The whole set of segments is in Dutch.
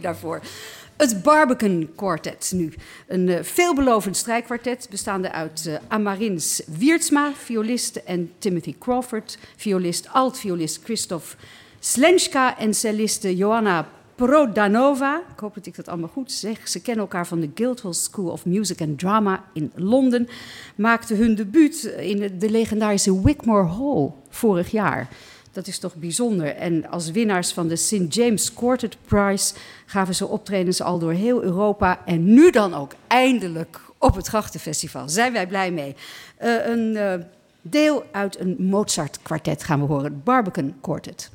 daarvoor. Het Barbican Quartet nu. Een veelbelovend strijkkwartet bestaande uit Amarins Wiertsma, violist, en Timothy Crawford, violist, alt-violist Christoph Slenska en celliste Joanna Prodanova. Ik hoop dat ik dat allemaal goed zeg. Ze kennen elkaar van de Guildhall School of Music and Drama in Londen. Maakten hun debuut in de legendarische Wigmore Hall vorig jaar. Dat is toch bijzonder. En als winnaars van de St. James Quartet Prize gaven ze optredens al door heel Europa. En nu dan ook eindelijk op het Grachtenfestival. Zijn wij blij mee. Een deel uit een Mozart-kwartet gaan we horen. Het Barbican Quartet.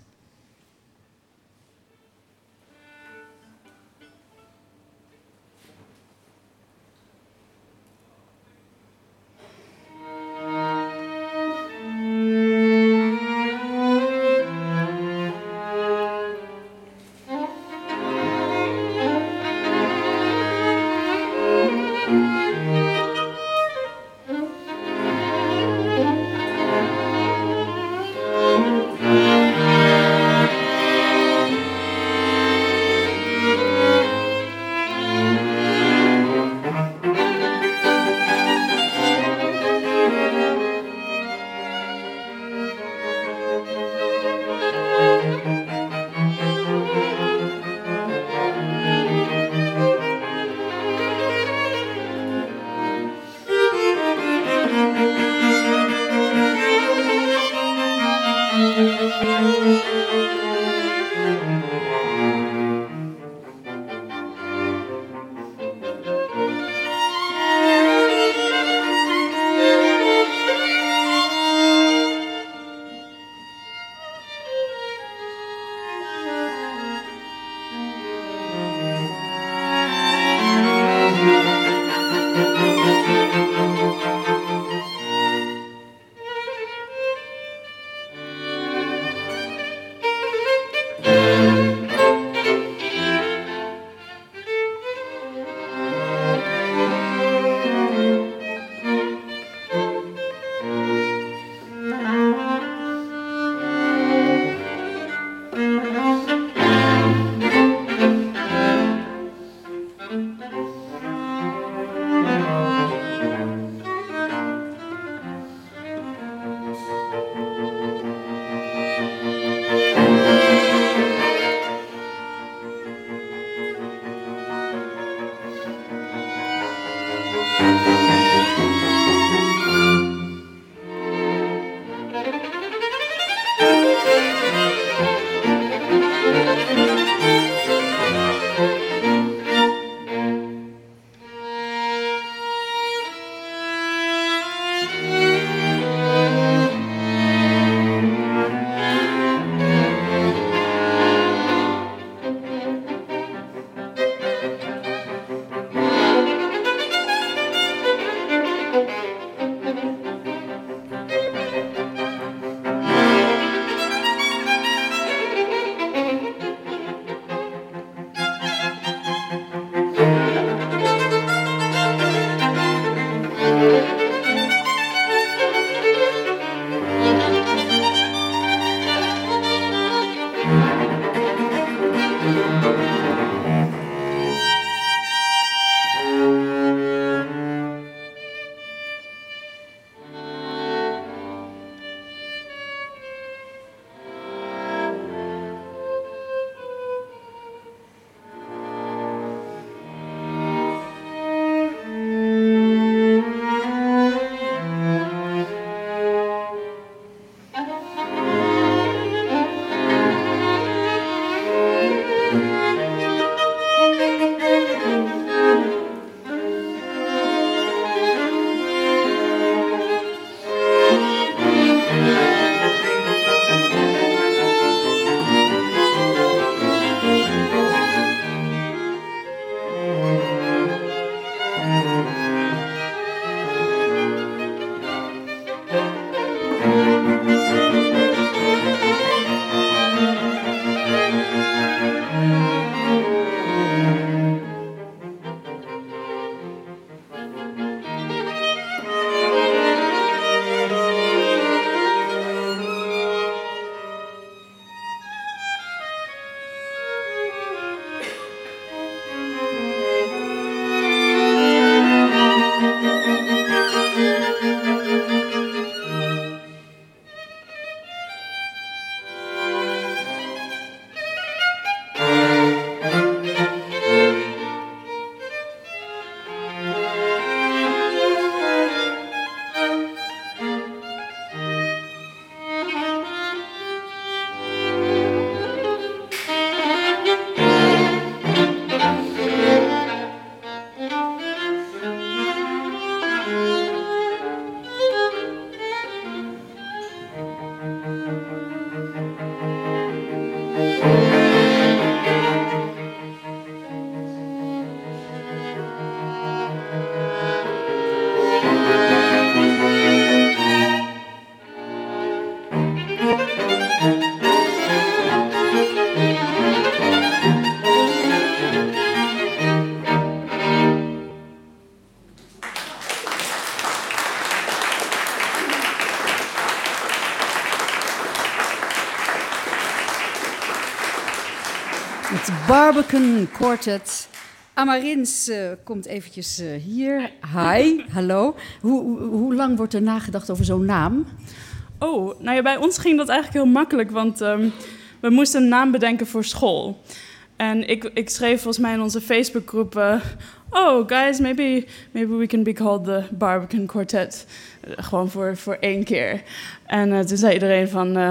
Barbican Quartet. Amarins komt eventjes hier. Hi, hallo. Hoe lang wordt er nagedacht over zo'n naam? Oh, nou ja, bij ons ging dat eigenlijk heel makkelijk, want we moesten een naam bedenken voor school. En ik schreef volgens mij in onze Facebookgroep... oh, guys, maybe we can be called the Barbican Quartet. Gewoon voor 1 keer. En toen zei iedereen van...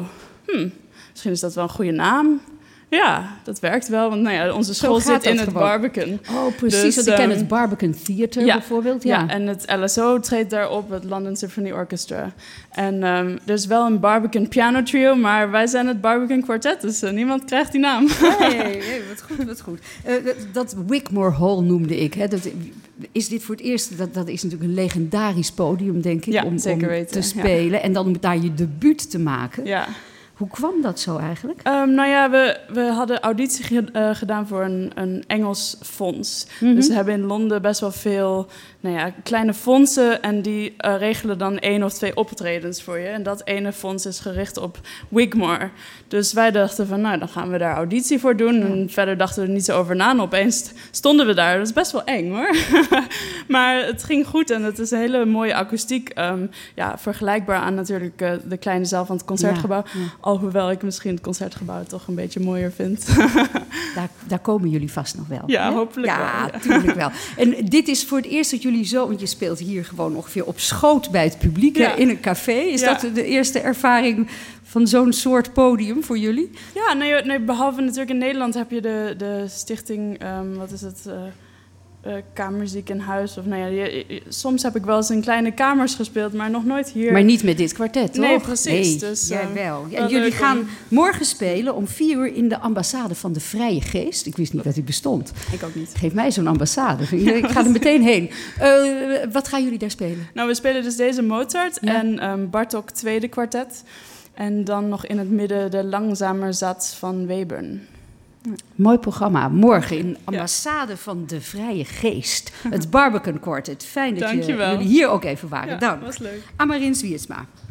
misschien is dat wel een goede naam. Ja, dat werkt wel, want nou ja, onze school zit in het Barbican. Oh, precies, dus, want ik ken het Barbican Theater bijvoorbeeld. Ja, en het LSO treedt daarop, het London Symphony Orchestra. En er is wel een Barbican piano trio, maar wij zijn het Barbican Quartet, dus niemand krijgt die naam. Hey, wat goed. Dat Wigmore Hall noemde ik. Hè. Is dit voor het eerst? Dat is natuurlijk een legendarisch podium, denk ik, om te spelen. Ja. En dan om daar je debuut te maken. Ja. Hoe kwam dat zo eigenlijk? Nou ja, we hadden auditie gedaan voor een Engels fonds. Mm-hmm. Dus we hebben in Londen best wel veel kleine fondsen... en die regelen dan 1 of 2 optredens voor je. En dat ene fonds is gericht op Wigmore. Dus wij dachten van, dan gaan we daar auditie voor doen. Ja. En verder dachten we er niet zo over na. En opeens stonden we daar. Dat is best wel eng, hoor. Maar het ging goed en het is een hele mooie akoestiek. Vergelijkbaar aan natuurlijk de kleine zaal van het Concertgebouw. Ja. Alhoewel ik misschien het Concertgebouw toch een beetje mooier vind. Daar komen jullie vast nog wel. Ja, hè? Hopelijk wel. Ja, natuurlijk wel. En dit is voor het eerst dat jullie zo... want je speelt hier gewoon ongeveer op schoot bij het publiek... in een café. Is dat de eerste ervaring van zo'n soort podium voor jullie? Ja, nee, behalve natuurlijk in Nederland heb je de stichting... wat is het... kamermuziek in huis. Of, soms heb ik wel eens in kleine kamers gespeeld, maar nog nooit hier. Maar niet met dit kwartet, toch? Nee, precies. Nee, dus, jij wel. En jullie gaan morgen spelen om 4 uur in de ambassade van de Vrije Geest. Ik wist niet dat die bestond. Ik ook niet. Geef mij zo'n ambassade. Ik ga er meteen heen. Wat gaan jullie daar spelen? Nou, we spelen dus deze Mozart en Bartók tweede kwartet. En dan nog in het midden de langzame zats van Webern. Mooi programma. Morgen in ambassade van de Vrije Geest. Het Barbican Quartet. Fijn dat jullie hier ook even waren. Ja, Dank. Was leuk. Amarins Wiertsma.